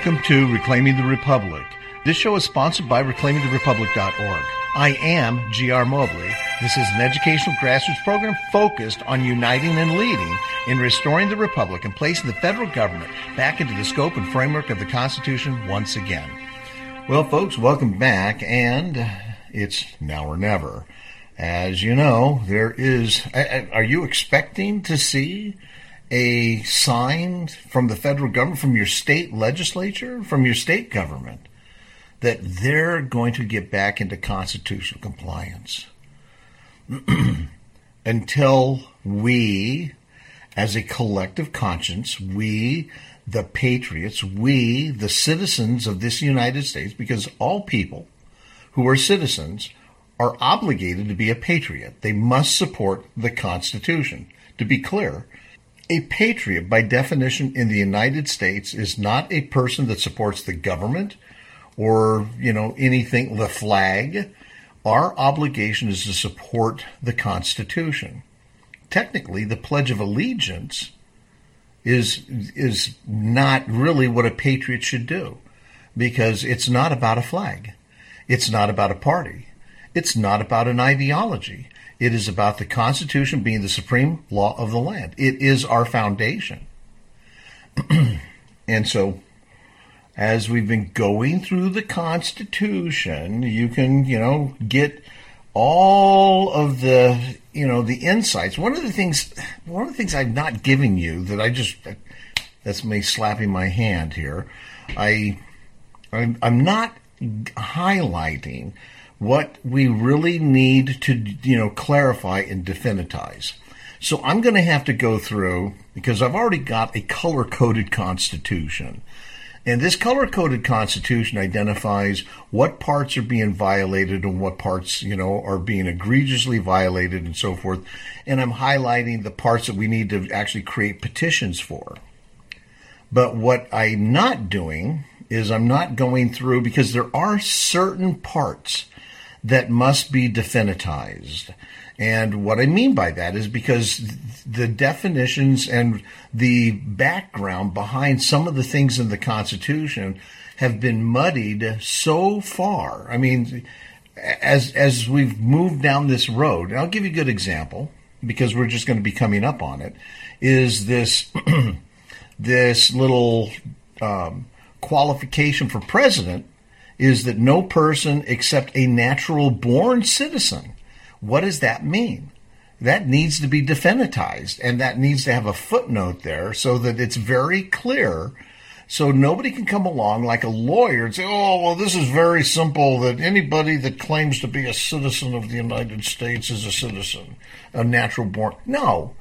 Welcome to Reclaiming the Republic. This show is sponsored by reclaimingtherepublic.org. I am G.R. Mobley. This is an educational grassroots program focused on uniting and leading in restoring the Republic and placing the federal government back into the scope and framework of the Constitution once again. Well, folks, welcome back, and it's now or never. As you know, are you expecting to see a sign from the federal government, from your state legislature, from your state government, that they're going to get back into constitutional compliance? Until we, as a collective conscience, we, the patriots, we, the citizens of this United States, because all people who are citizens are obligated to be a patriot. They must support the Constitution. To be clear, a patriot, by definition, in the United States is not a person that supports the government or, anything, the flag. Our obligation is to support the Constitution. Technically, the Pledge of Allegiance is not really what a patriot should do, because it's not about a flag. It's not about a party. It's not about an ideology. It is about the Constitution being the supreme law of the land. It is our foundation. And so, as we've been going through the Constitution, you can, get all of the, the insights. One of the things I'm not giving you that's me slapping my hand here. I'm not highlighting what we really need to, clarify and definitize. So I'm going to have to go through, because I've already got a color-coded Constitution. And this color-coded Constitution identifies what parts are being violated and what parts, are being egregiously violated and so forth. And I'm highlighting the parts that we need to actually create petitions for. But what I'm not doing is I'm not going through, because there are certain parts that must be definitized. And what I mean by that is because the definitions and the background behind some of the things in the Constitution have been muddied so far. I mean, as we've moved down this road, and I'll give you a good example, because we're just going to be coming up on it, is this this little qualification for president is that no person except a natural-born citizen. What does that mean? That needs to be definitized, and that needs to have a footnote there so that it's very clear, so nobody can come along like a lawyer and say, oh, well, this is very simple, that anybody that claims to be a citizen of the United States is a citizen, a natural-born. No.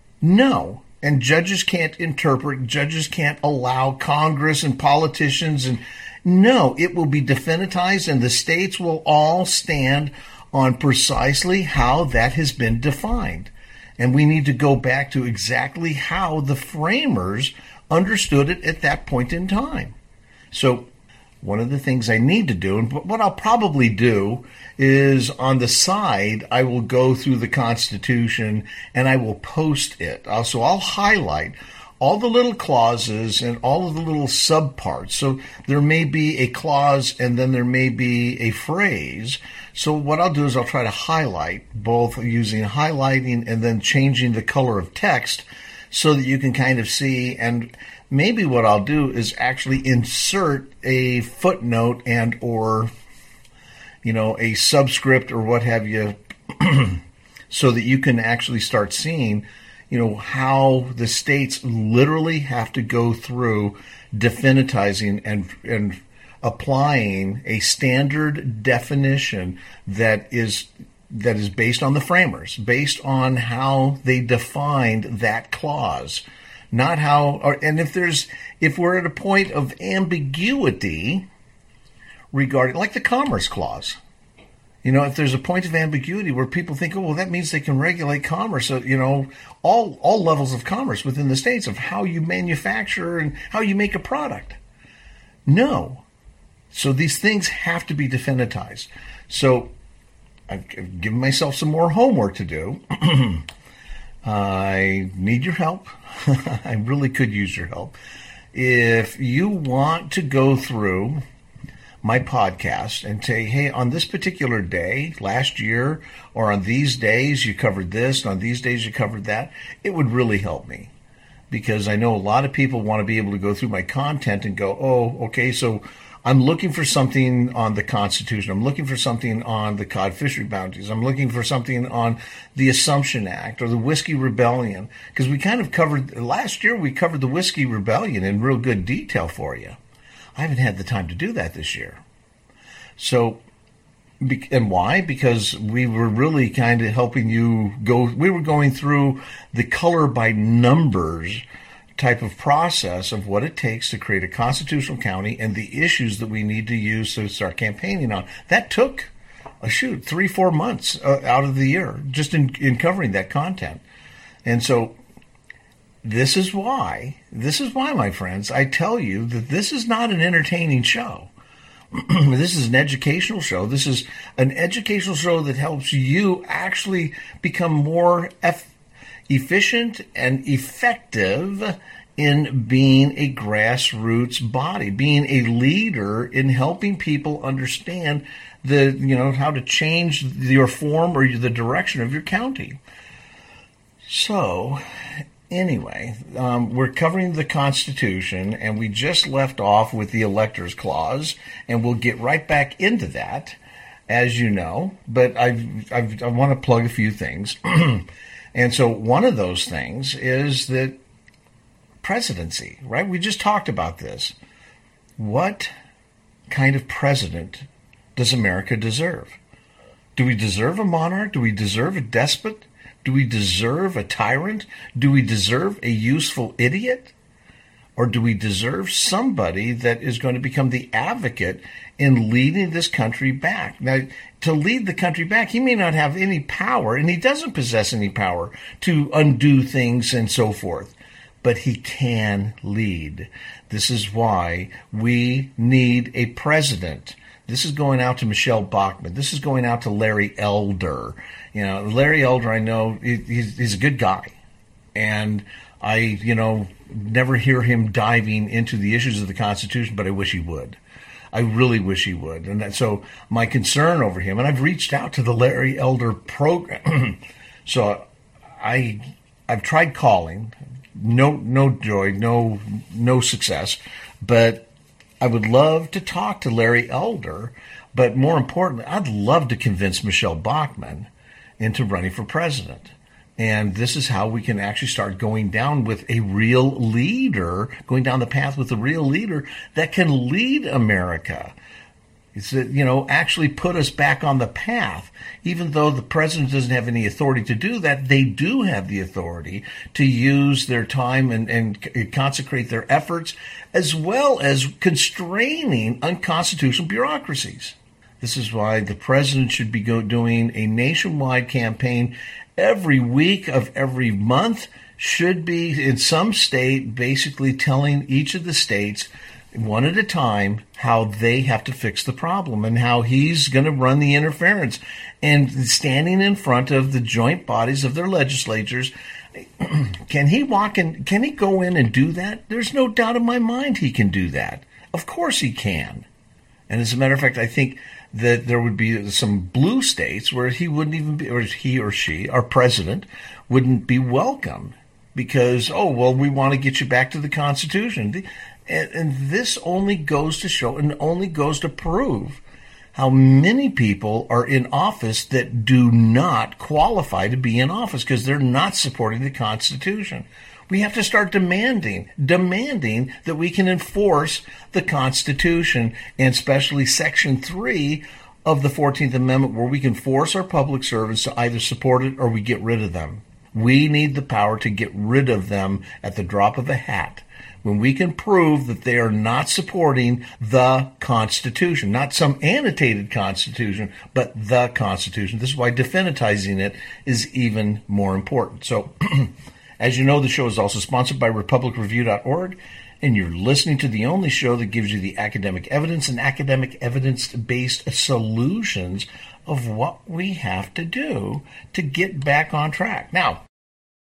And judges can't interpret, judges can't allow Congress and politicians and no, it will be definitized, and the states will all stand on precisely how that has been defined. And we need to go back to exactly how the framers understood it at that point in time. So one of the things I need to do, and what I'll probably do, is on the side, I will go through the Constitution and I will post it. So I'll highlight all the little clauses and all of the little subparts. So there may be a clause and then there may be a phrase. So what I'll do is I'll try to highlight, both using highlighting and then changing the color of text so that you can kind of see. And maybe what I'll do is actually insert a footnote and or, a subscript or what have you, so that you can actually start seeing how the states literally have to go through definitizing and applying a standard definition that is based on the framers, based on how they defined that clause, not how. And if we're at a point of ambiguity regarding, like the Commerce Clause. If there's a point of ambiguity where people think, oh, well, that means they can regulate commerce, all levels of commerce within the states of how you manufacture and how you make a product. No. So these things have to be definitized. So I've given myself some more homework to do. I need your help. I really could use your help. if you want to go through my podcast and say, hey, on this particular day last year, or on these days you covered this, and on these days you covered that, it would really help me. Because I know a lot of people want to be able to go through my content and go, oh, okay, so I'm looking for something on the Constitution. I'm looking for something on the cod fishery bounties. I'm looking for something on the Assumption Act or the Whiskey Rebellion. Because we kind of covered, last year we covered the Whiskey Rebellion in real good detail for you. I haven't had the time to do that this year. So, and why? Because we were really kind of helping you go, we were going through the color by numbers type of process of what it takes to create a constitutional county and the issues that we need to use to start campaigning on. That took, 3-4 months out of the year just in covering that content. And so this is why, my friends, I tell you that this is not an entertaining show. This is an educational show. This is an educational show that helps you actually become more efficient and effective in being a grassroots body, being a leader in helping people understand how to change your form or the direction of your county. So, anyway, we're covering the Constitution, and we just left off with the Electors Clause, and we'll get right back into that, as you know. But I want to plug a few things. And so one of those things is that presidency, right? We just talked about this. What kind of president does America deserve? Do we deserve a monarch? Do we deserve a despot? Do we deserve a tyrant? Do we deserve a useful idiot? Or do we deserve somebody that is going to become the advocate in leading this country back? Now, to lead the country back, he may not have any power, and he doesn't possess any power to undo things and so forth, but he can lead. This is why we need a president. This is going out to Michelle Bachmann. This is going out to Larry Elder. Larry Elder, I know, he's a good guy. And I, never hear him diving into the issues of the Constitution, but I wish he would. I really wish he would. And so my concern over him, and I've reached out to the Larry Elder program. So I've tried calling. No joy, no success. But I would love to talk to Larry Elder, but more importantly, I'd love to convince Michelle Bachmann into running for president. And this is how we can actually start going down with a real leader, going down the path with a real leader that can lead America. It's actually put us back on the path. Even though the president doesn't have any authority to do that, they do have the authority to use their time and consecrate their efforts, as well as constraining unconstitutional bureaucracies. This is why the president should be doing a nationwide campaign every week of every month, should be in some state basically telling each of the states one at a time how they have to fix the problem and how he's going to run the interference. And standing in front of the joint bodies of their legislatures, can he go in and do that? There's no doubt in my mind he can do that. Of course he can. And as a matter of fact, I think that there would be some blue states where he wouldn't even be, or he or she, our president, wouldn't be welcome because, we want to get you back to the Constitution. And this only goes to show and only goes to prove how many people are in office that do not qualify to be in office because they're not supporting the Constitution. We have to start demanding that we can enforce the Constitution, and especially Section 3 of the 14th Amendment, where we can force our public servants to either support it or we get rid of them. We need the power to get rid of them at the drop of a hat when we can prove that they are not supporting the Constitution, not some annotated Constitution, but the Constitution. This is why definitizing it is even more important. So, as you know, the show is also sponsored by RepublicReview.org, and you're listening to the only show that gives you the academic evidence and academic evidence-based solutions of what we have to do to get back on track. Now,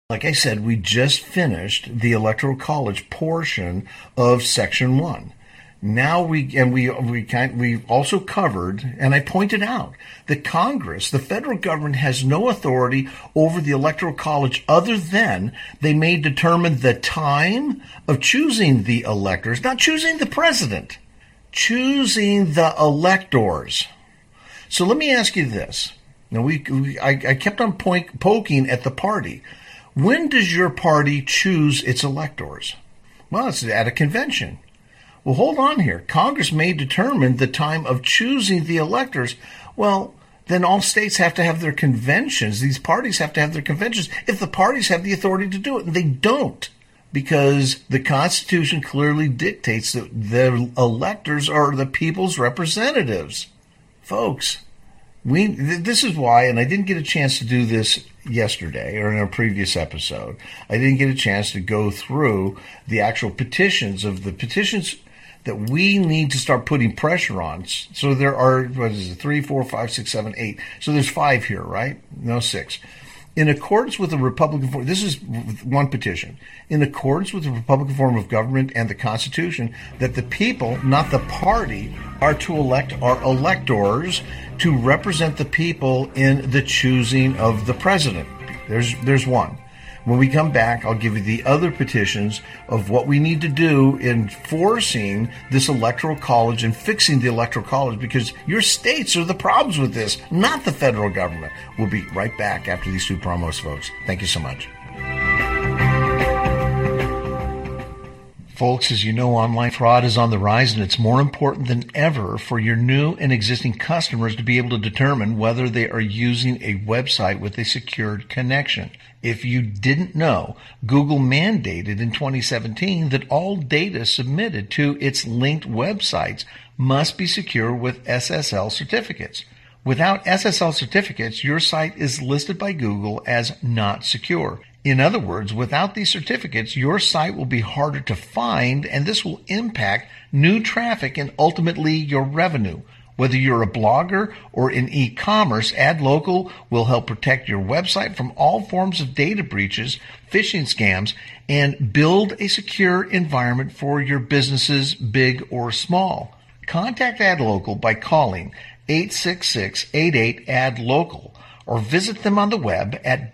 Like I said, we just finished the Electoral College portion of Section 1. Now we've also covered, and I pointed out, that Congress, the federal government, has no authority over the Electoral College other than they may determine the time of choosing the electors, not choosing the president, choosing the electors. So let me ask you this. Now I kept on poking at the party. When does your party choose its electors? Well, it's at a convention. Well, hold on here. Congress may determine the time of choosing the electors. Well, then all states have to have their conventions. These parties have to have their conventions if the parties have the authority to do it. And they don't, because the Constitution clearly dictates that the electors are the people's representatives. Folks, this is why, and I didn't get a chance to do this yesterday or in a previous episode. I didn't get a chance to go through the actual petitions that we need to start putting pressure on. So there are, 3, 4, 5, 6, 7, 8. So there's 5 here, right? No, 6. In accordance with the Republican form, this is one petition. In accordance with the Republican form of government and the Constitution, that the people, not the party, are to elect our electors to represent the people in the choosing of the president. There's one. When we come back, I'll give you the other petitions of what we need to do in forcing this electoral college and fixing the electoral college, because your states are the problems with this, not the federal government. We'll be right back after these 2 promos, folks. Thank you so much. Folks, as you know, online fraud is on the rise, and it's more important than ever for your new and existing customers to be able to determine whether they are using a website with a secured connection. If you didn't know, Google mandated in 2017 that all data submitted to its linked websites must be secure with SSL certificates. Without SSL certificates, your site is listed by Google as not secure. In other words, without these certificates, your site will be harder to find, and this will impact new traffic and ultimately your revenue. Whether you're a blogger or in e-commerce, AdLocal will help protect your website from all forms of data breaches, phishing scams, and build a secure environment for your businesses, big or small. Contact AdLocal by calling 866-88-ADLOCAL or visit them on the web at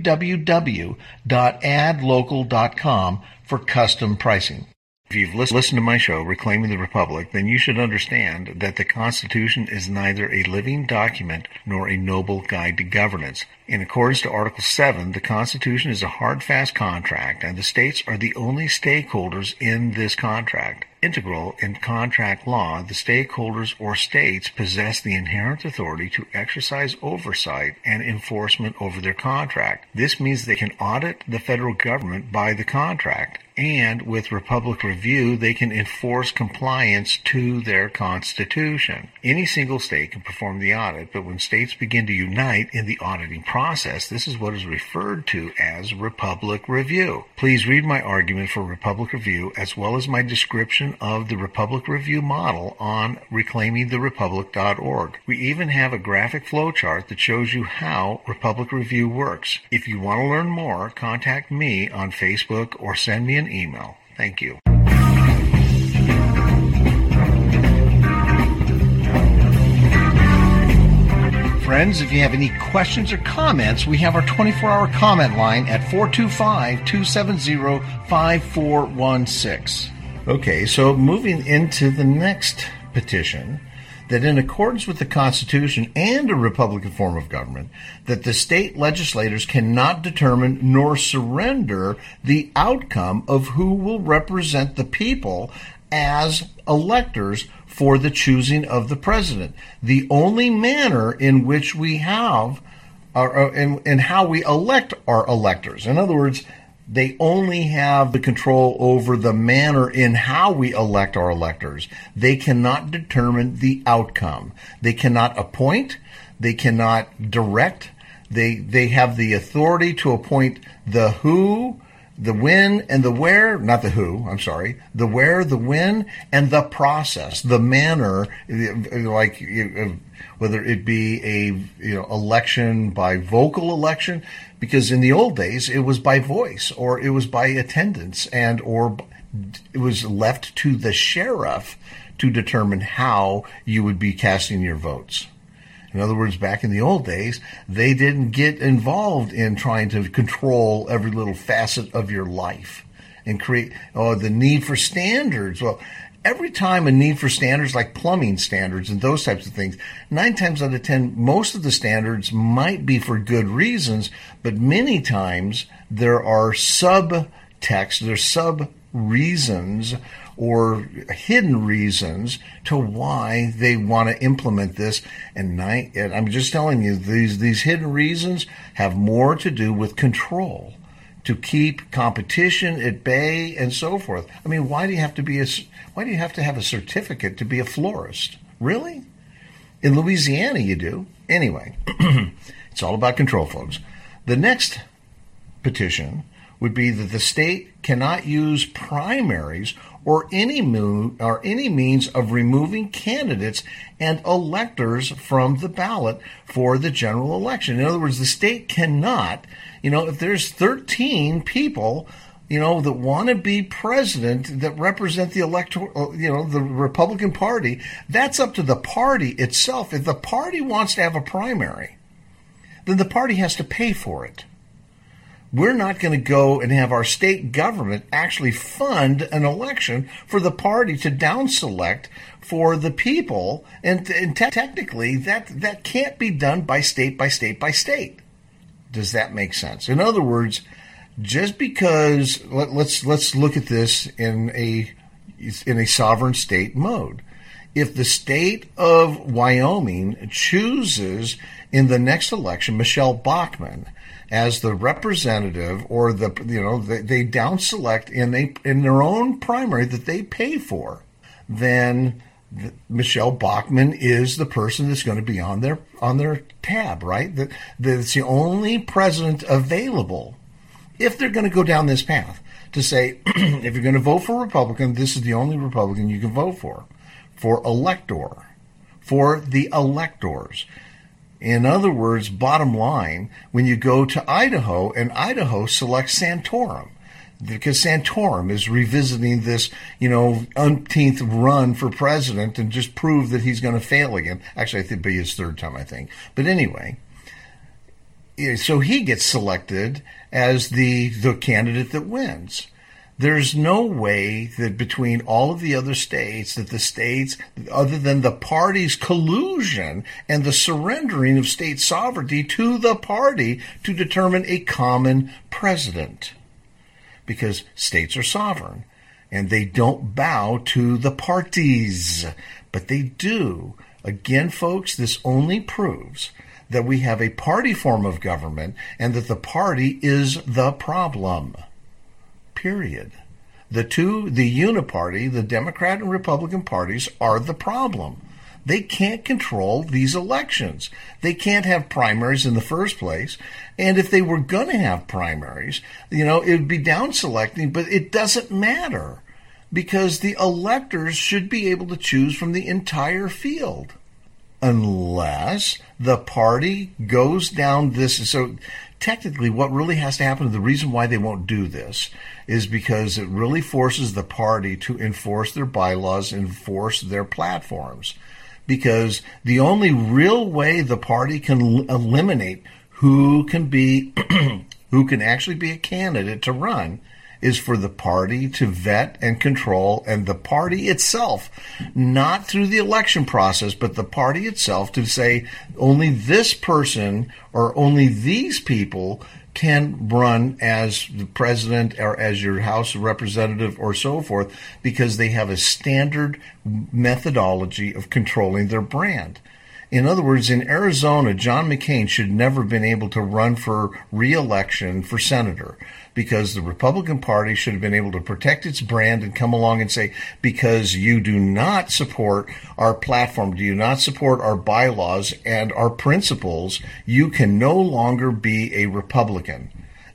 www.adlocal.com for custom pricing. If you've listened to my show, Reclaiming the Republic, then you should understand that the Constitution is neither a living document nor a noble guide to governance. In accordance to Article 7, the Constitution is a hard, fast contract, and the states are the only stakeholders in this contract. Integral in contract law, the stakeholders or states possess the inherent authority to exercise oversight and enforcement over their contract. This means they can audit the federal government by the contract, and with Republic Review, they can enforce compliance to their Constitution. Any single state can perform the audit, but when states begin to unite in the auditing process, this is what is referred to as Republic Review. Please read my argument for Republic Review as well as my description of the Republic Review model on reclaimingtherepublic.org. We even have a graphic flowchart that shows you how Republic Review works. If you want to learn more, contact me on Facebook or send me an email. Thank you. Friends, if you have any questions or comments, we have our 24-hour comment line at 425-270-5416. Okay, so moving into the next petition, that in accordance with the Constitution and a Republican form of government, that the state legislators cannot determine nor surrender the outcome of who will represent the people as electors for the choosing of the president. The only manner in which we have, in how we elect our electors. In other words, they only have the control over the manner in how we elect our electors. They cannot determine the outcome. They cannot appoint. They cannot direct. They have the authority to appoint the who, The when and the where, not the who, I'm sorry. The where, the when, and the process, the manner, like whether it be a election by vocal election, because in the old days it was by voice or it was by attendance or it was left to the sheriff to determine how you would be casting your votes. In other words, back in the old days, they didn't get involved in trying to control every little facet of your life and create the need for standards. Well, every time a need for standards like plumbing standards and those types of things, 9 times out of 10, most of the standards might be for good reasons, but many times there are subtext, there's sub-reasons or hidden reasons to why they want to implement this. And I'm just telling you, these hidden reasons have more to do with control, to keep competition at bay and so forth. I mean, why do you have to have a certificate to be a florist? Really? In Louisiana, you do. Anyway, it's all about control, folks. The next petition would be that the state cannot use primaries or any means of removing candidates and electors from the ballot for the general election. In other words, the state cannot, if there's 13 people, that want to be president that represent the electoral, the Republican Party, that's up to the party itself. If the party wants to have a primary, then the party has to pay for it. We're not going to go and have our state government actually fund an election for the party to down select for the people. And technically, that can't be done by state by state by state. Does that make sense? In other words, just because let's look at this in a sovereign state mode. If the state of Wyoming chooses in the next election Michelle Bachmann as the representative, or they down select in their own primary that they pay for, then Michelle Bachmann is the person that's going to be on their tab, right? That's the only president available. If they're going to go down this path to say, if you're going to vote for Republican, this is the only Republican you can vote for the electors. In other words, bottom line, when you go to Idaho, and Idaho selects Santorum, because Santorum is revisiting this, umpteenth run for president and just prove that he's going to fail again. Actually, I think it'll be his third time, I think. But anyway, so he gets selected as the candidate that wins. There's no way that between all of the other states, that the states, other than the party's collusion and the surrendering of state sovereignty to the party to determine a common president. Because states are sovereign and they don't bow to the parties, but they do. Again, folks, this only proves that we have a party form of government and that the party is the problem. Period. The uniparty, the Democrat and Republican parties, are the problem. They can't control these elections. They can't have primaries in the first place. And if they were going to have primaries, it would be down selecting, but it doesn't matter because the electors should be able to choose from the entire field. Unless the party goes down this. So technically what really has to happen, the reason why they won't do this is because it really forces the party to enforce their bylaws, enforce their platforms. Because the only real way the party can eliminate who can actually be a candidate to run is for the party to vet and control, and the party itself, not through the election process, but the party itself to say only this person or only these people can run as the president or as your House representative or so forth, because they have a standard methodology of controlling their brand. In other words, in Arizona, John McCain should never have been able to run for re-election for senator, because the Republican Party should have been able to protect its brand and come along and say, because you do not support our platform, do you not support our bylaws and our principles, you can no longer be a Republican.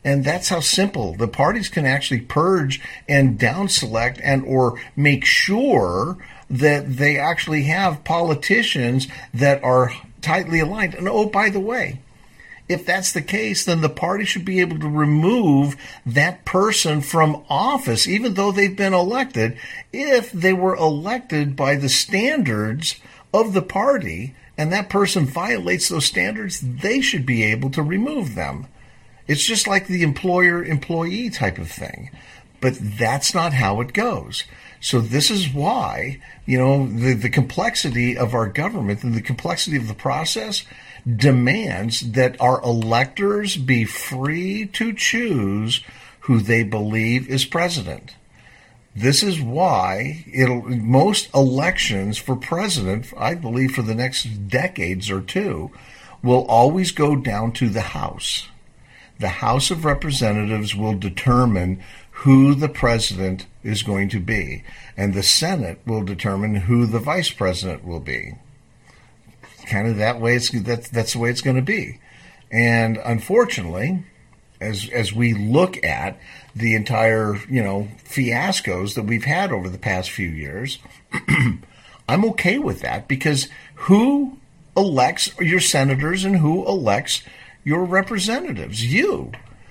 And that's how simple the parties can actually purge and down select and or make sure that they actually have politicians that are tightly aligned. And oh, by the way, if that's the case, then the party should be able to remove that person from office, even though they've been elected, if they were elected by the standards of the party and that person violates those standards, they should be able to remove them. It's just like the employer-employee type of thing. But that's not how it goes. So this is why, the complexity of our government and the complexity of the process demands that our electors be free to choose who they believe is president. This is why most elections for president, I believe for the next decades or two, will always go down to the House. The House of Representatives will determine who the president is going to be, and the Senate will determine who the vice president will be. Kind of that way, that's the way it's going to be. And unfortunately, as we look at the entire, fiascos that we've had over the past few years, I'm okay with that, because who elects your senators and who elects your representatives? You.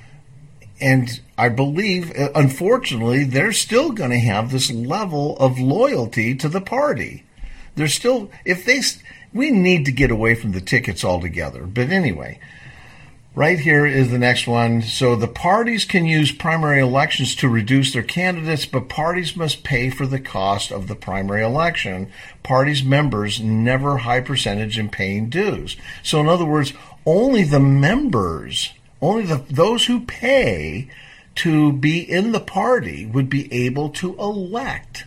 And I believe, unfortunately, they're still going to have this level of loyalty to the party. They're still, we need to get away from the tickets altogether. But anyway, right here is the next one. So the parties can use primary elections to reduce their candidates, but parties must pay for the cost of the primary election. Parties' members never high percentage in paying dues. So in other words, only the members, those who pay to be in the party would be able to elect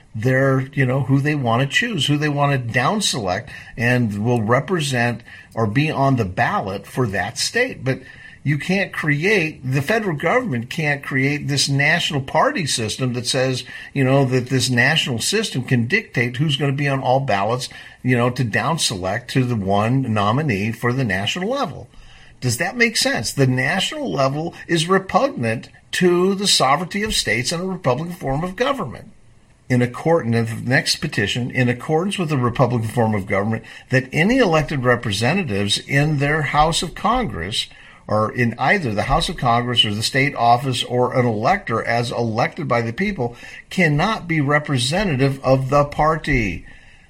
who they want to choose, who they want to down select, and will represent or be on the ballot for that state. But you can't the federal government can't create this national party system that says, that this national system can dictate who's going to be on all ballots, to down select to the one nominee for the national level. Does that make sense? The national level is repugnant to the sovereignty of states and a Republican form of government. In the next petition, in accordance with the Republican form of government, that any elected representatives in their House of Congress, or in either the House of Congress or the state office, or an elector as elected by the people, cannot be representative of the party.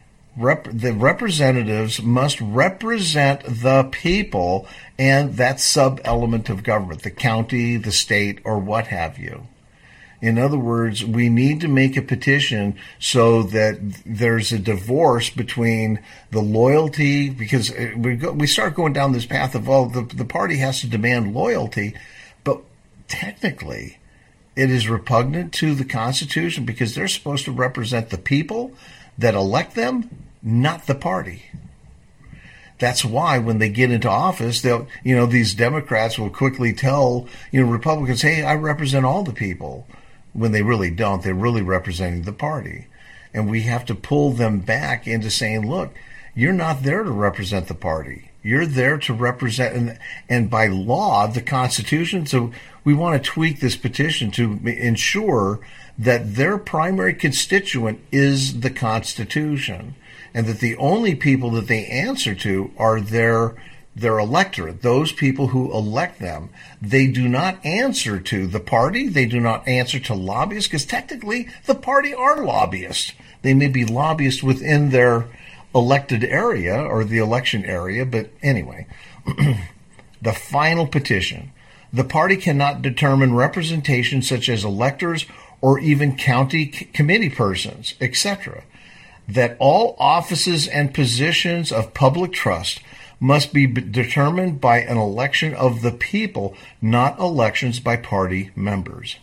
The representatives must represent the people and that sub-element of government, the county, the state, or what have you. In other words, we need to make a petition so that there's a divorce between the loyalty, because we start going down this path of, the party has to demand loyalty, but technically it is repugnant to the Constitution because they're supposed to represent the people that elect them, not the party. That's why when they get into office, these Democrats will quickly tell, Republicans, hey, I represent all the people. When they really don't, they're really representing the party. And we have to pull them back into saying, look, you're not there to represent the party. You're there to represent, and by law, the Constitution, so we want to tweak this petition to ensure that their primary constituent is the Constitution, and that the only people that they answer to are their electorate, those people who elect them. They do not answer to the party. They do not answer to lobbyists, because technically the party are lobbyists. They may be lobbyists within their elected area or the election area, but anyway. The final petition. The party cannot determine representation such as electors or even county committee persons, etc. That all offices and positions of public trust must be determined by an election of the people, not elections by party members.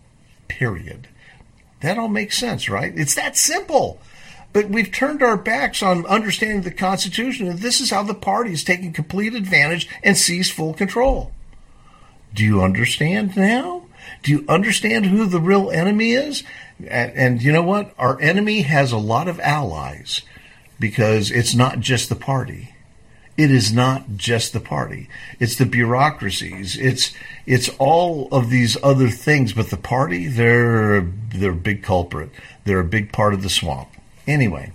Period. That all makes sense, right? It's that simple. But we've turned our backs on understanding the Constitution, and this is how the party is taking complete advantage and seized full control. Do you understand now? Do you understand who the real enemy is? And you know what? Our enemy has a lot of allies, because it's not just the party. It is not just the party. It's the bureaucracies. It's all of these other things. But the party, they're a big culprit. They're a big part of the swamp. Anyway,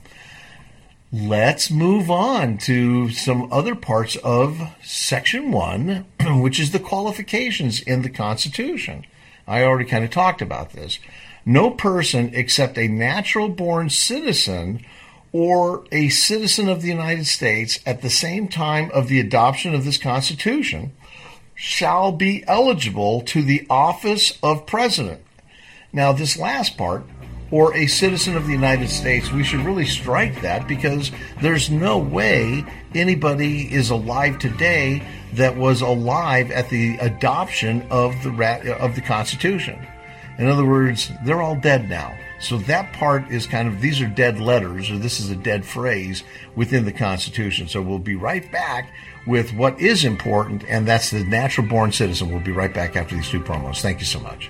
let's move on to some other parts of Section 1, which is the qualifications in the Constitution. I already kind of talked about this. No person except a natural-born citizen or a citizen of the United States at the same time of the adoption of this Constitution shall be eligible to the office of president. Now, this last part, or a citizen of the United States, we should really strike that, because there's no way anybody is alive today that was alive at the adoption of the Constitution. In other words, they're all dead now. So that part is kind of, these are dead letters, or this is a dead phrase within the Constitution. So we'll be right back with what is important, and that's the natural-born citizen. We'll be right back after these two promos. Thank you so much.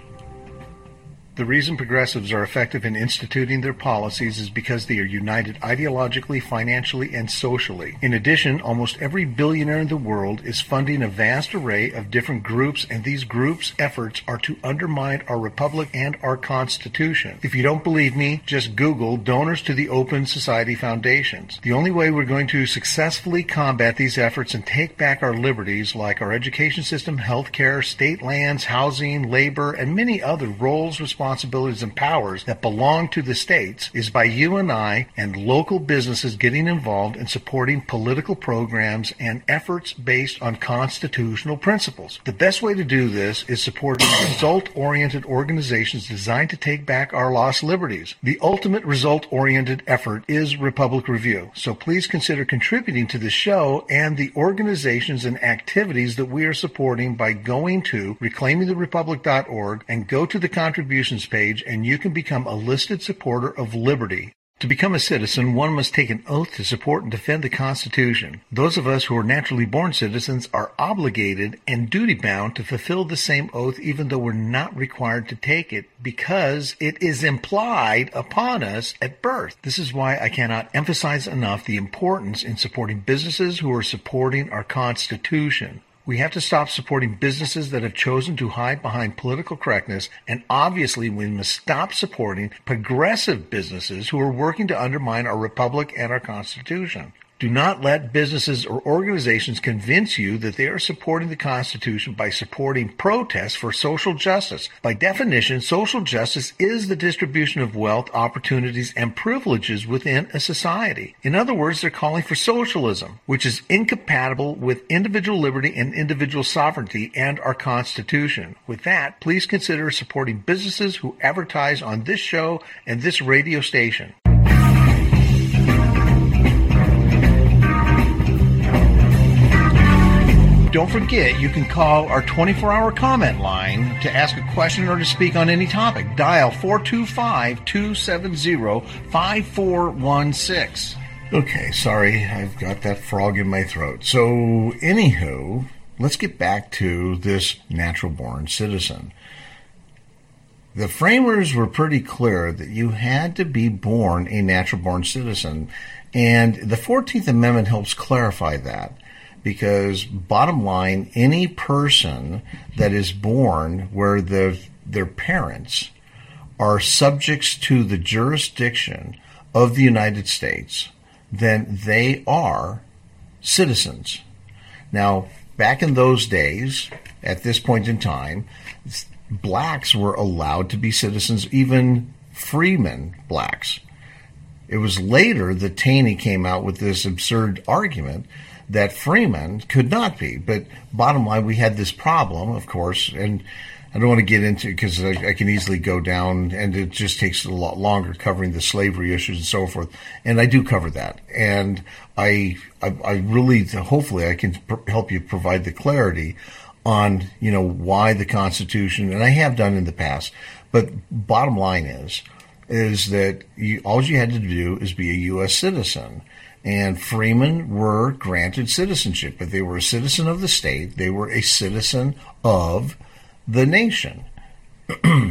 The reason progressives are effective in instituting their policies is because they are united ideologically, financially, and socially. In addition, almost every billionaire in the world is funding a vast array of different groups, and these groups' efforts are to undermine our republic and our Constitution. If you don't believe me, just Google donors to the Open Society Foundations. The only way we're going to successfully combat these efforts and take back our liberties, like our education system, healthcare, state lands, housing, labor, and many other roles, responsibilities, and powers that belong to the states, is by you and I and local businesses getting involved in supporting political programs and efforts based on constitutional principles. The best way to do this is supporting result-oriented organizations designed to take back our lost liberties. The ultimate result-oriented effort is Republic Review, so please consider contributing to the show and the organizations and activities that we are supporting by going to reclaimingtherepublic.org and go to the contributions page, and you can become a listed supporter of liberty. To become a citizen, one must take an oath to support and defend the Constitution. Those of us who are naturally born citizens are obligated and duty-bound to fulfill the same oath, even though we're not required to take it, because it is implied upon us at birth. This is why I cannot emphasize enough the importance in supporting businesses who are supporting our Constitution. We have to stop supporting businesses that have chosen to hide behind political correctness, and obviously we must stop supporting progressive businesses who are working to undermine our republic and our Constitution. Do not let businesses or organizations convince you that they are supporting the Constitution by supporting protests for social justice. By definition, social justice is the distribution of wealth, opportunities, and privileges within a society. In other words, they're calling for socialism, which is incompatible with individual liberty and individual sovereignty and our Constitution. With that, please consider supporting businesses who advertise on this show and this radio station. Don't forget, you can call our 24-hour comment line to ask a question or to speak on any topic. Dial 425-270-5416. Okay, sorry, I've got that frog in my throat. So, anywho, let's get back to this natural-born citizen. The framers were pretty clear that you had to be born a natural-born citizen, and the 14th Amendment helps clarify that. Because, bottom line, any person that is born where their parents are subjects to the jurisdiction of the United States, then they are citizens. Now, back in those days, at this point in time, blacks were allowed to be citizens, even freemen blacks. It was later that Taney came out with this absurd argument that freemen could not be. But bottom line, we had this problem, of course, and I don't want to get into it because I can easily go down, and it just takes a lot longer covering the slavery issues and so forth. And I do cover that. And I really, hopefully, I can help you provide the clarity on, why the Constitution, and I have done in the past. But bottom line is that all you had to do is be a U.S. citizen. And freemen were granted citizenship, but they were a citizen of the state. They were a citizen of the nation.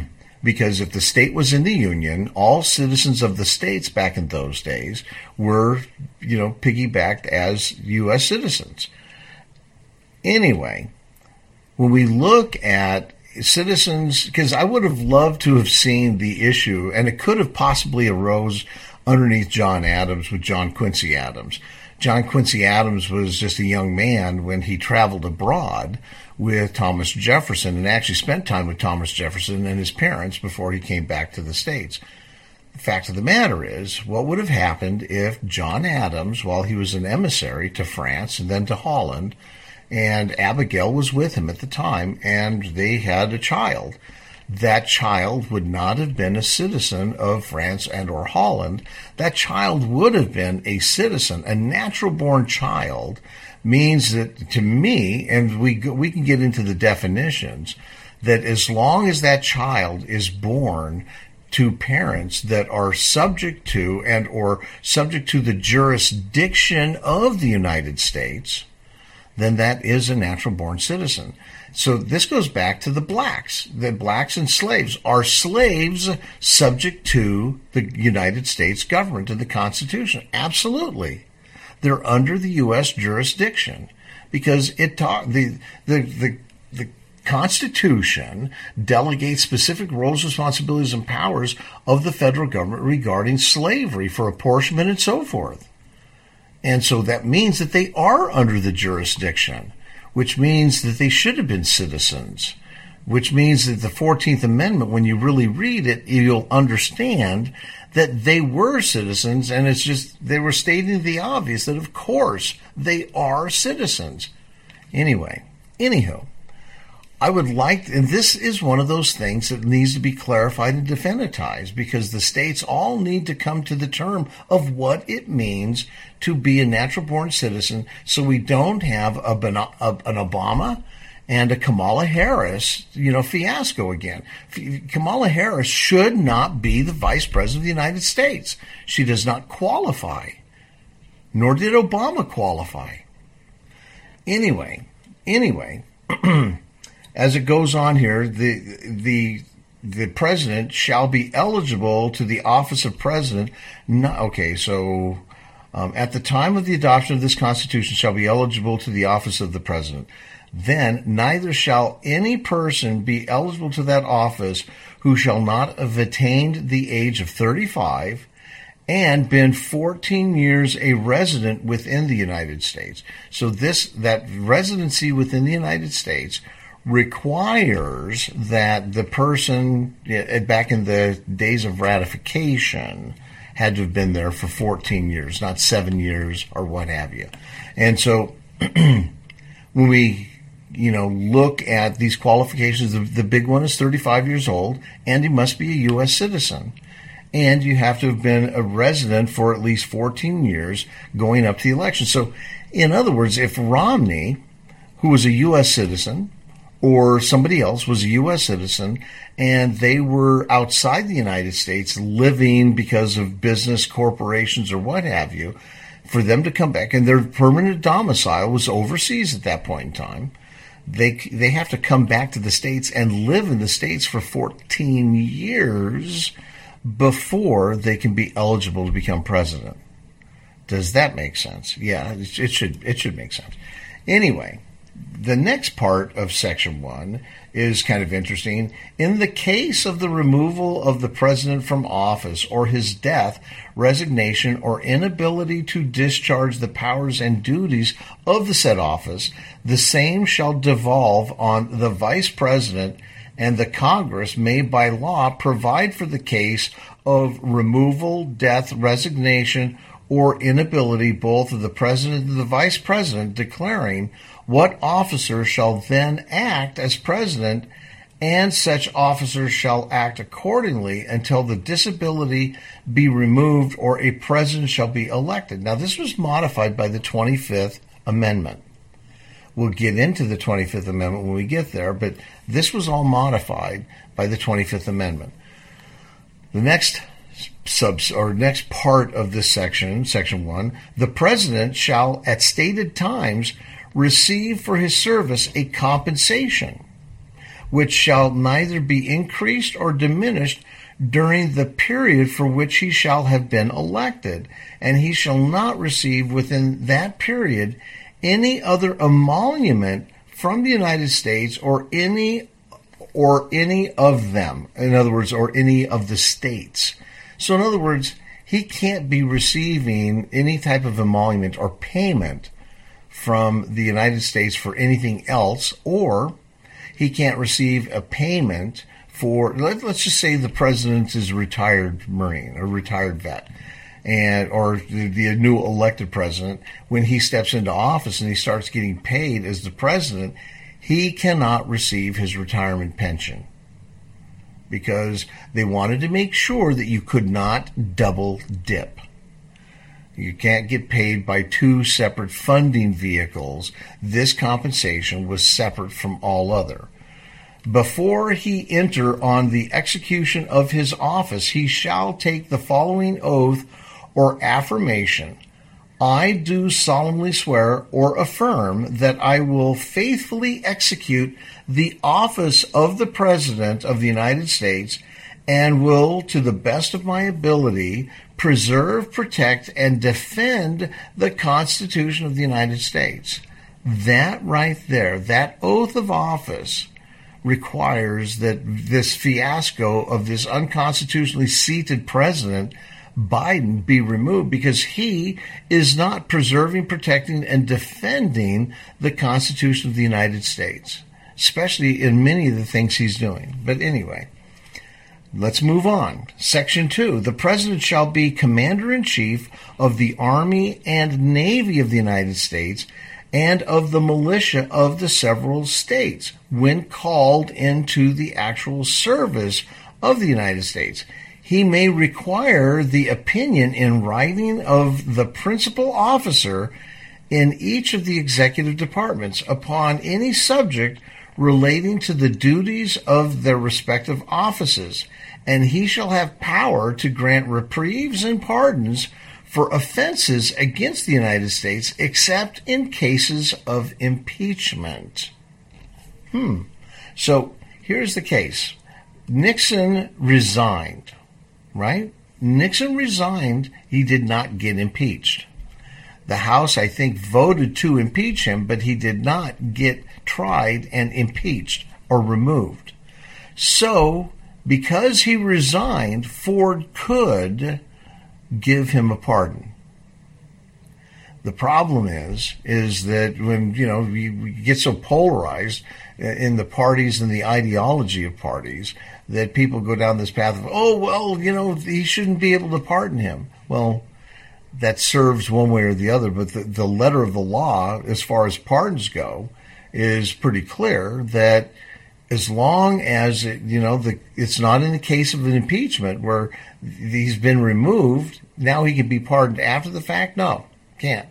because if the state was in the Union, all citizens of the states back in those days were, piggybacked as U.S. citizens. Anyway, when we look at citizens, because I would have loved to have seen the issue, and it could have possibly arose underneath John Adams with John Quincy Adams. John Quincy Adams was just a young man when he traveled abroad with Thomas Jefferson and actually spent time with Thomas Jefferson and his parents before he came back to the States. The fact of the matter is, what would have happened if John Adams, while he was an emissary to France and then to Holland, and Abigail was with him at the time, and they had a child, that child would not have been a citizen of France and or Holland. That child would have been a citizen. A natural-born child means that, to me, and we can get into the definitions, that as long as that child is born to parents that are subject to and or subject to the jurisdiction of the United States, then that is a natural-born citizen. So this goes back to the blacks. The blacks and slaves. Are slaves subject to the United States government and the Constitution? Absolutely. They're under the U.S. jurisdiction because the Constitution delegates specific roles, responsibilities, and powers of the federal government regarding slavery for apportionment and so forth. And so that means that they are under the jurisdiction, which means that they should have been citizens, which means that the 14th Amendment, when you really read it, you'll understand that they were citizens, and it's just they were stating the obvious that, of course, they are citizens. Anywho, I would like, and this is one of those things that needs to be clarified and definitized because the states all need to come to the term of what it means to be a natural-born citizen so we don't have an Obama and a Kamala Harris, fiasco again. Kamala Harris should not be the vice president of the United States. She does not qualify, nor did Obama qualify. Anyway, as it goes on here, the president shall be eligible to the office of president. At the time of the adoption of this Constitution shall be eligible to the office of the president. Then neither shall any person be eligible to that office who shall not have attained the age of 35 and been 14 years a resident within the United States. So that residency within the United States requires that the person, back in the days of ratification, had to have been there for 14 years, not 7 years or what have you. And so when we, look at these qualifications, the big one is 35 years old, and he must be a U.S. citizen. And you have to have been a resident for at least 14 years going up to the election. So, in other words, if Romney, who was a U.S. citizen, or somebody else was a U.S. citizen, and they were outside the United States living because of business, corporations, or what have you, for them to come back, and their permanent domicile was overseas at that point in time, they have to come back to the States and live in the States for 14 years before they can be eligible to become president. Does that make sense? Yeah, it should make sense. Anyway, the next part of Section 1 is kind of interesting. In the case of the removal of the president from office or his death, resignation, or inability to discharge the powers and duties of the said office, the same shall devolve on the vice president, and the Congress may by law provide for the case of removal, death, resignation, or inability both of the president and the vice president, declaring what officer shall then act as president, and such officer shall act accordingly until the disability be removed or a president shall be elected. Now, this was modified by the 25th Amendment. We'll get into the 25th Amendment when we get there, but this was all modified by the 25th Amendment. The next next part of this section, Section 1, the president shall at stated times receive for his service a compensation, which shall neither be increased or diminished during the period for which he shall have been elected, and he shall not receive within that period any other emolument from the United States or any of them. In other words, or any of the states. So in other words, he can't be receiving any type of emolument or payment from the United States for anything else, or he can't receive a payment for, let's just say the president is a retired Marine or retired vet, or the new elected president. When he steps into office and he starts getting paid as the president, he cannot receive his retirement pension, because they wanted to make sure that you could not double dip. You can't get paid by two separate funding vehicles. This compensation was separate from all other. Before he enter on the execution of his office, he shall take the following oath or affirmation. I do solemnly swear or affirm that I will faithfully execute the office of the President of the United States and will, to the best of my ability, preserve, protect, and defend the Constitution of the United States. That right there, that oath of office, requires that this fiasco of this unconstitutionally seated president, Biden, be removed, because he is not preserving, protecting, and defending the Constitution of the United States, especially in many of the things he's doing. But anyway, let's move on. Section 2, the President shall be Commander-in-Chief of the Army and Navy of the United States and of the militia of the several states when called into the actual service of the United States. He may require the opinion in writing of the principal officer in each of the executive departments upon any subject relating to the duties of their respective offices, and he shall have power to grant reprieves and pardons for offenses against the United States, except in cases of impeachment. So here's the case. Nixon resigned, right? Nixon resigned. He did not get impeached. The House, I think, voted to impeach him, but he did not get tried and impeached or removed. So, because he resigned, Ford could give him a pardon. The problem is that when, you get so polarized in the parties and the ideology of parties that people go down this path of, he shouldn't be able to pardon him. Well, that serves one way or the other, but the letter of the law, as far as pardons go, is pretty clear that as long as it's not in the case of an impeachment where he's been removed, now he can be pardoned after the fact? No, can't.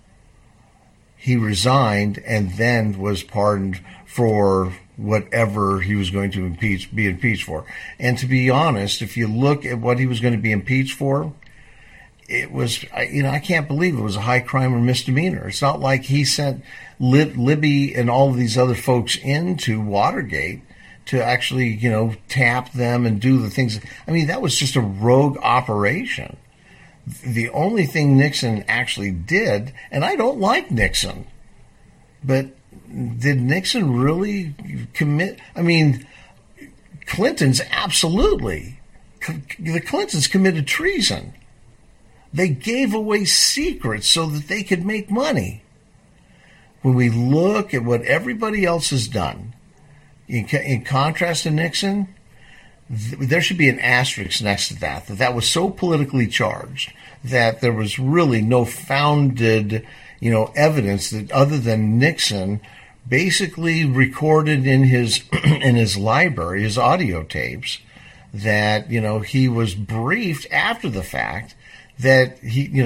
He resigned and then was pardoned for whatever he was going to be impeached for. And to be honest, if you look at what he was going to be impeached for, it was, I can't believe it was a high crime or misdemeanor. It's not like he sent Libby and all of these other folks into Watergate to actually, tap them and do the things. I mean, that was just a rogue operation. The only thing Nixon actually did, and I don't like Nixon, but did Nixon really commit? I mean, Clinton's absolutely. The Clintons committed treason. They gave away secrets so that they could make money. When we look at what everybody else has done, in contrast to Nixon, there should be an asterisk next to that was so politically charged that there was really no founded, evidence that other than Nixon basically recorded in his in his library, his audio tapes, that, he was briefed after the fact that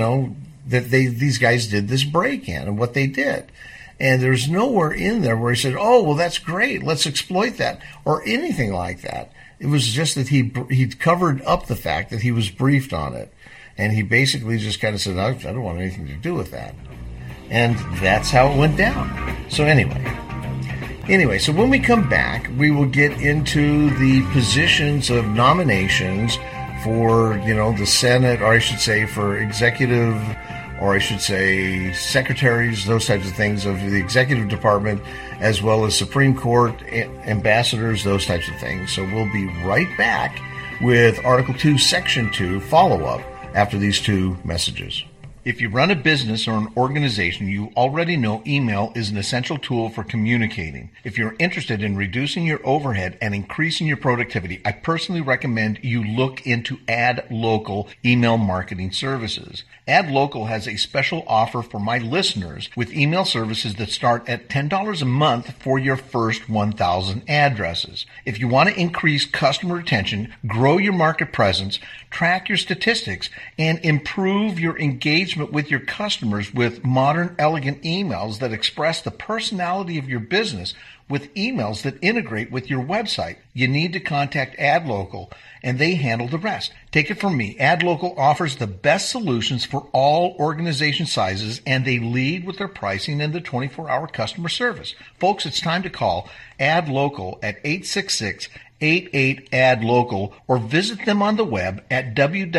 these guys did this break-in and what they did. And there's nowhere in there where he said, oh, well, that's great, let's exploit that, or anything like that. It was just that he covered up the fact that he was briefed on it. And he basically just kind of said, I don't want anything to do with that. And that's how it went down. So anyway, Anyway, so when we come back, we will get into the positions of nominations for, the Senate, or I should say for executive, or I should say secretaries, those types of things of the executive department, as well as Supreme Court ambassadors, those types of things. So we'll be right back with Article 2, Section 2 follow-up after these two messages. If you run a business or an organization, you already know email is an essential tool for communicating. If you're interested in reducing your overhead and increasing your productivity, I personally recommend you look into AdLocal email marketing services. AdLocal has a special offer for my listeners with email services that start at $10 a month for your first 1,000 addresses. If you want to increase customer retention, grow your market presence, track your statistics, and improve your engagement with your customers with modern, elegant emails that express the personality of your business with emails that integrate with your website, you need to contact AdLocal, and they handle the rest. Take it from me, AdLocal offers the best solutions for all organization sizes, and they lead with their pricing and the 24-hour customer service. Folks, it's time to call AdLocal at 866-88-ADLOCAL or visit them on the web at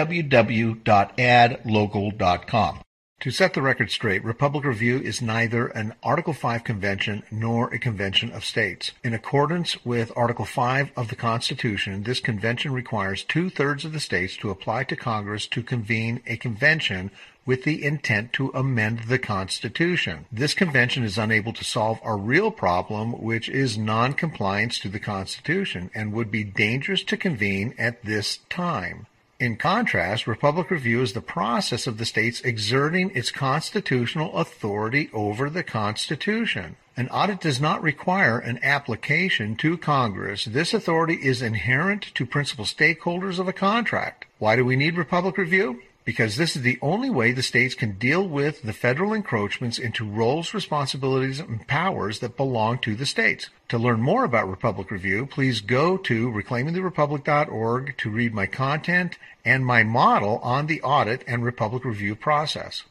www.adlocal.com. To set the record straight, Republic Review is neither an Article 5 convention nor a convention of states. In accordance with Article 5 of the Constitution, this convention requires 2/3 of the states to apply to Congress to convene a convention with the intent to amend the Constitution. This convention is unable to solve our real problem, which is non-compliance to the Constitution, and would be dangerous to convene at this time. In contrast, Republic Review is the process of the states exerting its constitutional authority over the Constitution. An audit does not require an application to Congress. This authority is inherent to principal stakeholders of a contract. Why do we need Republic Review? Because this is the only way the states can deal with the federal encroachments into roles, responsibilities, and powers that belong to the states. To learn more about Republic Review, please go to reclaimingtherepublic.org to read my content and my model on the audit and Republic Review process.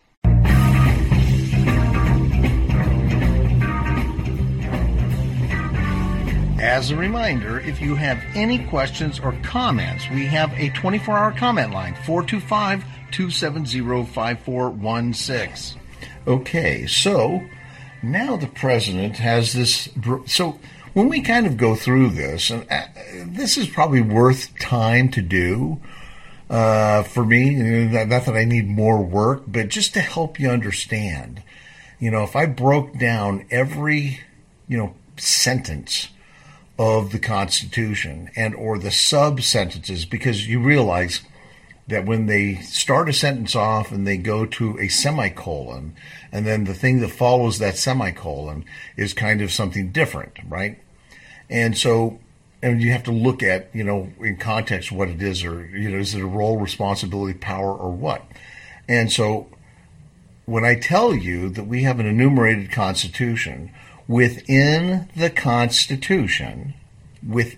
As a reminder, if you have any questions or comments, we have a 24-hour comment line, 425-270-5416. Okay, so now the president has this. So when we kind of go through this, and this is probably worth time to do for me, not that I need more work, but just to help you understand. If I broke down every, sentence of the Constitution and or the sub-sentences, because you realize that when they start a sentence off and they go to a semicolon, and then the thing that follows that semicolon is kind of something different, right? And so, and you have to look at, in context what it is, or, is it a role, responsibility, power, or what? And so when I tell you that we have an enumerated Constitution, within the Constitution, we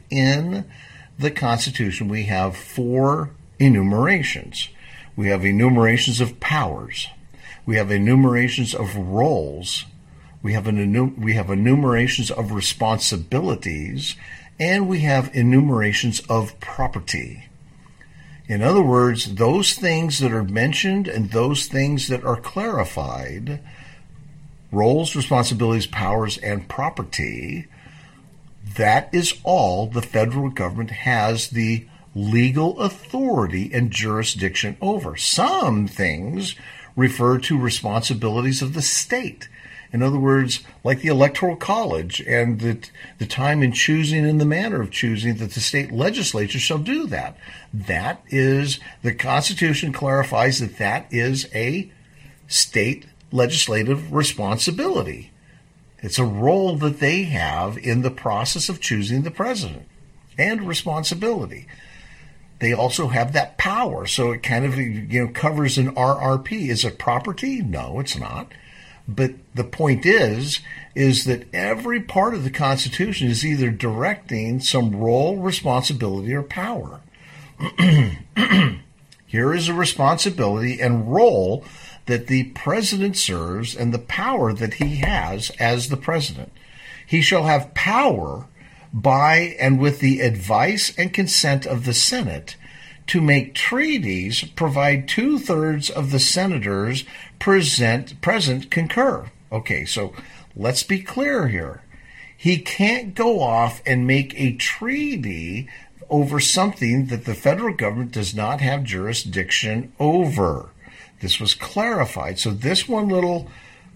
have 4 enumerations. We have enumerations of powers. We have enumerations of roles. We have enumerations of responsibilities, and we have enumerations of property. In other words, those things that are mentioned and those things that are clarified, roles, responsibilities, powers, and property, that is all the federal government has the legal authority and jurisdiction over. Some things refer to responsibilities of the state. In other words, like the Electoral College and the time in choosing and the manner of choosing, that the state legislature shall do that. That is, the Constitution clarifies that is a state legislative responsibility. It's a role that they have in the process of choosing the president, and responsibility. They also have that power, so it kind of covers an RRP. Is it property? No, it's not. But the point is that every part of the Constitution is either directing some role, responsibility, or power. Here is a responsibility and role that the president serves and the power that he has as the president. He shall have power by and with the advice and consent of the Senate to make treaties, provide 2/3 of the senators present concur. Okay, so let's be clear here. He can't go off and make a treaty over something that the federal government does not have jurisdiction over. This was clarified. So this one little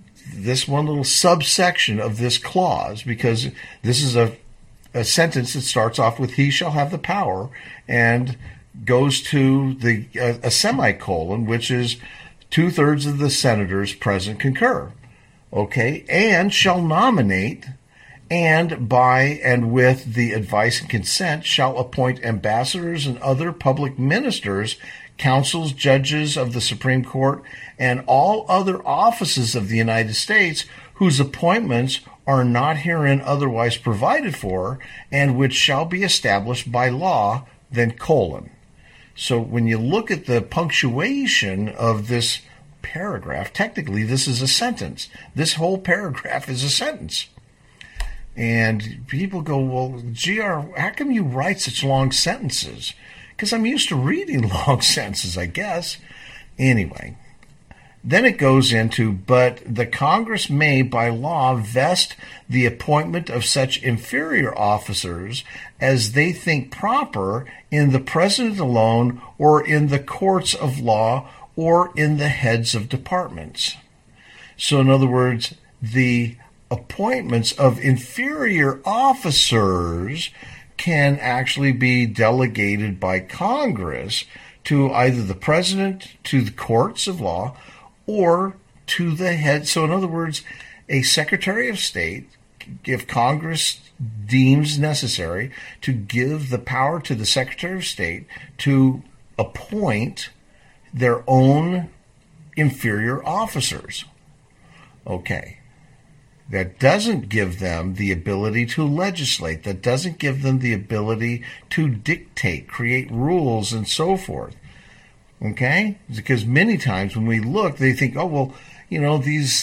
subsection of this clause, because this is a sentence that starts off with "he shall have the power" and goes to a semicolon, which is 2/3 of the senators present concur. Okay, and shall nominate, and by and with the advice and consent shall appoint ambassadors and other public ministers, counsels, judges of the Supreme Court, and all other offices of the United States whose appointments are not herein otherwise provided for, and which shall be established by law, then colon. So when you look at the punctuation of this paragraph, technically this is a sentence. This whole paragraph is a sentence. And people go, well, GR, how come you write such long sentences? Because I'm used to reading long sentences, I guess. Anyway, then it goes into, but the Congress may by law vest the appointment of such inferior officers as they think proper in the president alone, or in the courts of law, or in the heads of departments. So in other words, the appointments of inferior officers can actually be delegated by Congress to either the president, to the courts of law, or to the head. So in other words, a Secretary of State, if Congress deems necessary, to give the power to the Secretary of State to appoint their own inferior officers. Okay. That doesn't give them the ability to legislate. That doesn't give them the ability to dictate, create rules, and so forth. Okay? Because many times when we look, they think, oh, well, you know,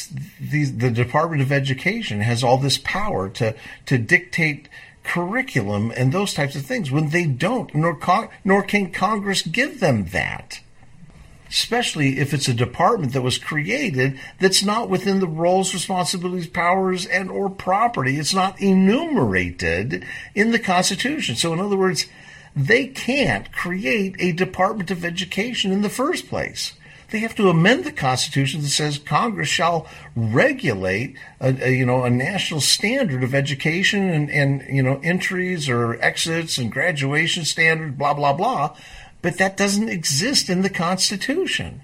the Department of Education has all this power to dictate curriculum and those types of things, when they don't, nor can Congress give them that. Especially if it's a department that was created that's not within the roles, responsibilities, powers, and or property. It's not enumerated in the Constitution. So in other words, they can't create a Department of Education in the first place. They have to amend the Constitution that says Congress shall regulate a national standard of education and entries or exits and graduation standards, blah, blah, blah. But that doesn't exist in the Constitution.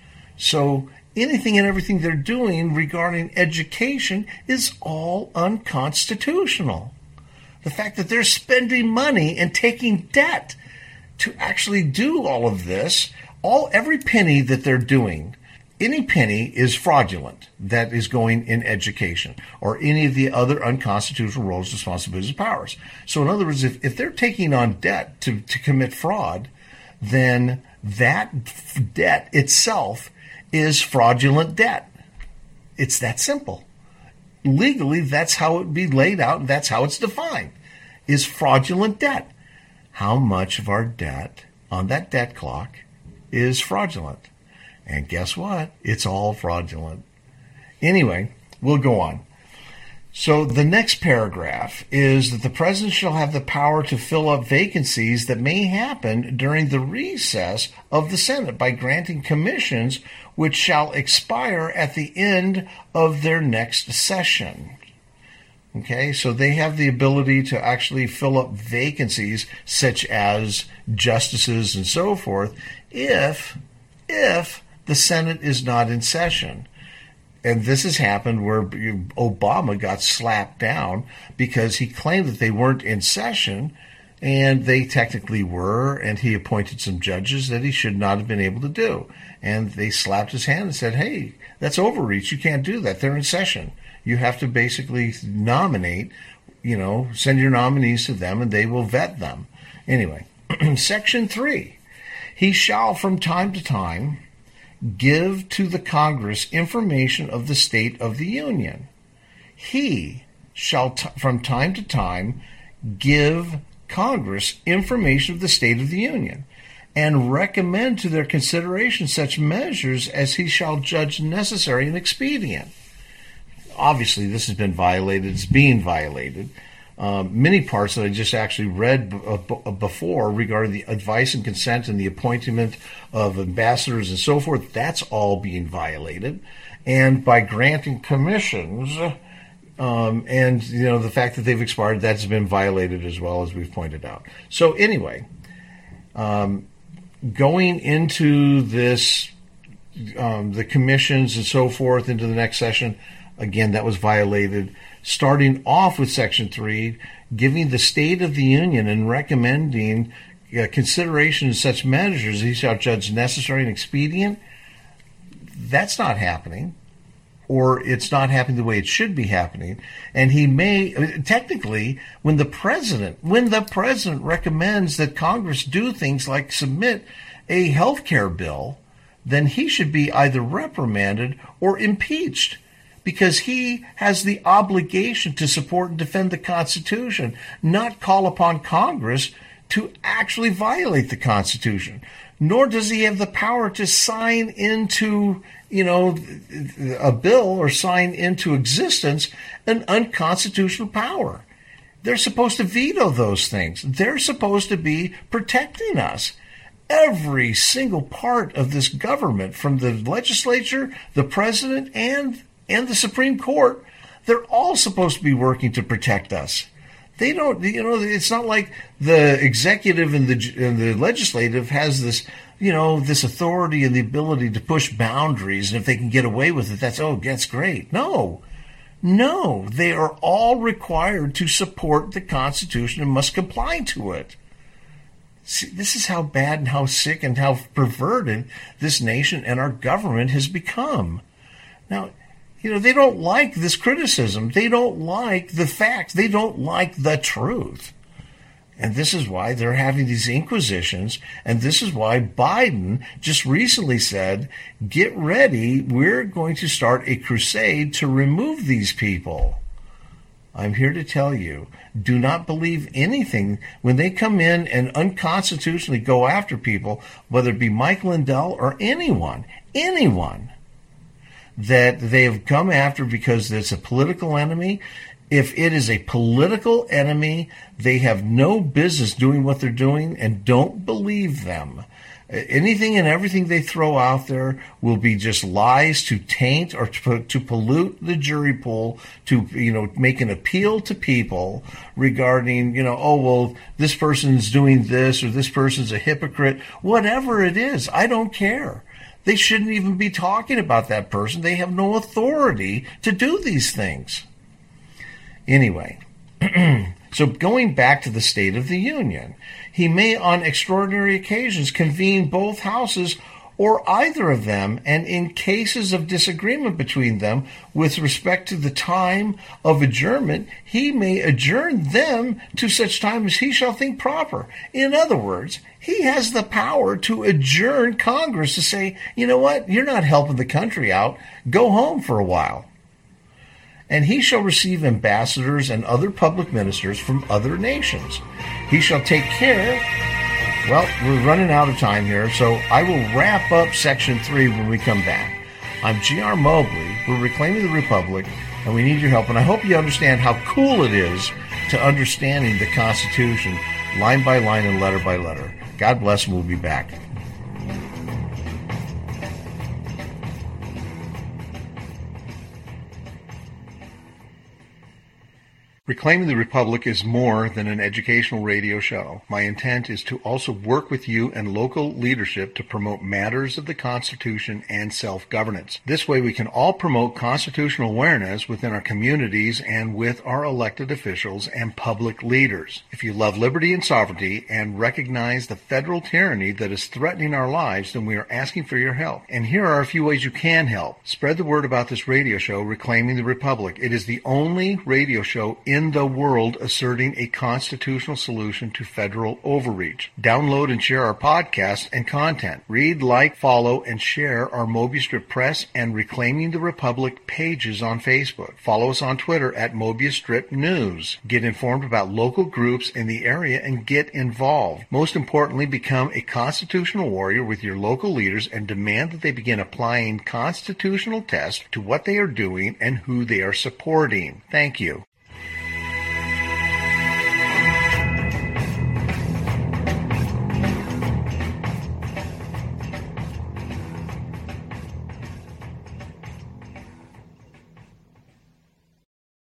So anything and everything they're doing regarding education is all unconstitutional. The fact that they're spending money and taking debt to actually do all of this, every penny that they're doing, any penny is fraudulent that is going in education or any of the other unconstitutional roles, responsibilities, and powers. So in other words, if they're taking on debt to commit fraud, then that debt itself is fraudulent debt. It's that simple. Legally, that's how it would be laid out, and that's how it's defined, is fraudulent debt. How much of our debt on that debt clock is fraudulent? And guess what? It's all fraudulent. Anyway, we'll go on. So the next paragraph is that the president shall have the power to fill up vacancies that may happen during the recess of the Senate by granting commissions which shall expire at the end of their next session. Okay, so they have the ability to actually fill up vacancies such as justices and so forth if the Senate is not in session. And this has happened where Obama got slapped down because he claimed that they weren't in session, and they technically were, and he appointed some judges that he should not have been able to do. And they slapped his hand and said, hey, that's overreach. You can't do that. They're in session. You have to basically nominate, send your nominees to them, and they will vet them. Anyway, Section 3, he shall from time to time give to the Congress information of the state of the Union. He shall from time to time give Congress information of the state of the Union and recommend to their consideration such measures as he shall judge necessary and expedient. Obviously, this has been violated. It's being violated. Many parts that I just actually read before regarding the advice and consent and the appointment of ambassadors and so forth, that's all being violated. And by granting commissions, and the fact that they've expired, that's been violated as well, as we've pointed out. So anyway, going into this, the commissions and so forth into the next session, again, that was violated. Starting off with Section 3, giving the State of the Union and recommending consideration of such measures he shall judge necessary and expedient, that's not happening. Or it's not happening the way it should be happening. And he may, technically, when the president recommends that Congress do things like submit a health care bill, then he should be either reprimanded or impeached, because he has the obligation to support and defend the Constitution, not call upon Congress to actually violate the Constitution. Nor does he have the power to sign into, a bill or sign into existence an unconstitutional power. They're supposed to veto those things. They're supposed to be protecting us. Every single part of this government, from the legislature, the president, and the Supreme Court, they're all supposed to be working to protect us. They don't, it's not like the executive and the legislative has this, this authority and the ability to push boundaries, and if they can get away with it, that's great. No, they are all required to support the Constitution and must comply to it. See, this is how bad and how sick and how perverted this nation and our government has become. Now, they don't like this criticism. They don't like the facts. They don't like the truth. And this is why they're having these inquisitions. And this is why Biden just recently said, get ready. We're going to start a crusade to remove these people. I'm here to tell you, do not believe anything when they come in and unconstitutionally go after people, whether it be Mike Lindell or anyone, that they have come after because it's a political enemy. If it is a political enemy, they have no business doing what they're doing, and don't believe them. Anything and everything they throw out there will be just lies to taint or to pollute the jury pool, to, make an appeal to people regarding, this person's doing this or this person's a hypocrite. Whatever it is, I don't care. They shouldn't even be talking about that person. They have no authority to do these things. Anyway, so going back to the State of the Union, he may on extraordinary occasions convene both houses or either of them, and in cases of disagreement between them with respect to the time of adjournment, he may adjourn them to such time as he shall think proper. In other words, he has the power to adjourn Congress to say, you know what, you're not helping the country out, go home for a while. And he shall receive ambassadors and other public ministers from other nations. He shall take care. Well, we're running out of time here, so I will wrap up Section 3 when we come back. I'm G.R. Mobley. We're Reclaiming the Republic, and we need your help. And I hope you understand how cool it is to understanding the Constitution line by line and letter by letter. God bless, and we'll be back. Reclaiming the Republic is more than an educational radio show. My intent is to also work with you and local leadership to promote matters of the Constitution and self-governance. This way we can all promote constitutional awareness within our communities and with our elected officials and public leaders. If you love liberty and sovereignty and recognize the federal tyranny that is threatening our lives, then we are asking for your help. And here are a few ways you can help. Spread the word about this radio show, Reclaiming the Republic. It is the only radio show in the world asserting a constitutional solution to federal overreach. Download and share our podcast and content. Read, like, follow, and share our Mobius Strip Press and Reclaiming the Republic pages on Facebook. Follow us on Twitter at Mobius Strip News. Get informed about local groups in the area and get involved. Most importantly, become a constitutional warrior with your local leaders and demand that they begin applying constitutional tests to what they are doing and who they are supporting. Thank you.